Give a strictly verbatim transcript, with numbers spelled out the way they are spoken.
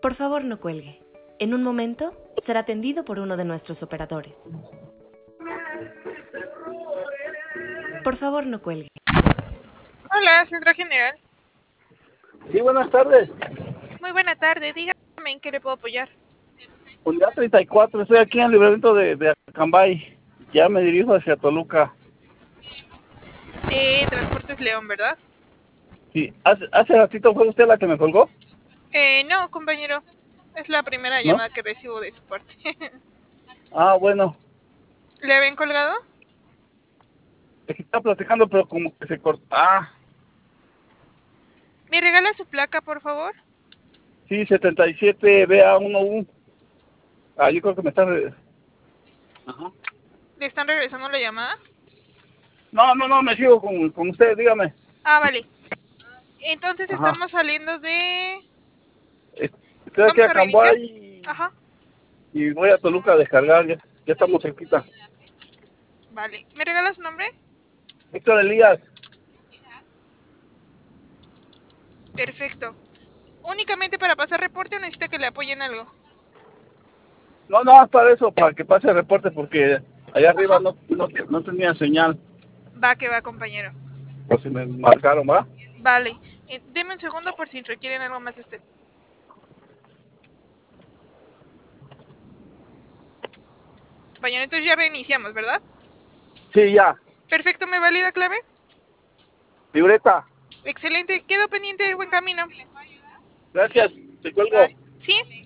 Por favor, no cuelgue. En un momento, será atendido por uno de nuestros operadores. Por favor, no cuelgue. Hola, Centro General. Sí, buenas tardes. Muy buena tarde. Dígame en qué le puedo apoyar. Unidad treinta y cuatro, estoy aquí en el libramiento de, de Acambay. Ya me dirijo hacia Toluca. De Transportes León, ¿verdad? Sí, hace, hace ratito fue usted la que me colgó, Eh, no, compañero. Es la primera ¿no? llamada que recibo de su parte. Ah, bueno, ¿Le habían colgado? es que está platicando, pero como que se cortó. Ah, ¿Me regala su placa, por favor? sí, setenta y siete B A uno U. Ah, yo creo que me está... re- Ajá. ¿Le están regresando la llamada? No, no, no, me sigo con, con usted, dígame. Ah, vale. Entonces Ajá. estamos saliendo de... Estoy aquí Vamos a a reiniciar. Acambay y, Ajá. y voy a Toluca a descargar, ya, ya estamos cerquita. Vale. ¿Me regala su nombre? Héctor Elías. Perfecto. ¿Únicamente para pasar reporte o necesita que le apoyen algo? No, no, es para eso, para que pase el reporte, porque allá arriba Ajá. no, no, no tenía señal. Va que va, compañero. Por si me marcaron, ¿va? Vale. Eh, deme un segundo por si requieren algo más de usted. Compañero, entonces ya reiniciamos, ¿verdad? Sí, ya. Perfecto, ¿me valida clave? Libreta. Excelente, quedo pendiente de buen camino. Gracias. Te cuelgo. Bye. ¿Sí?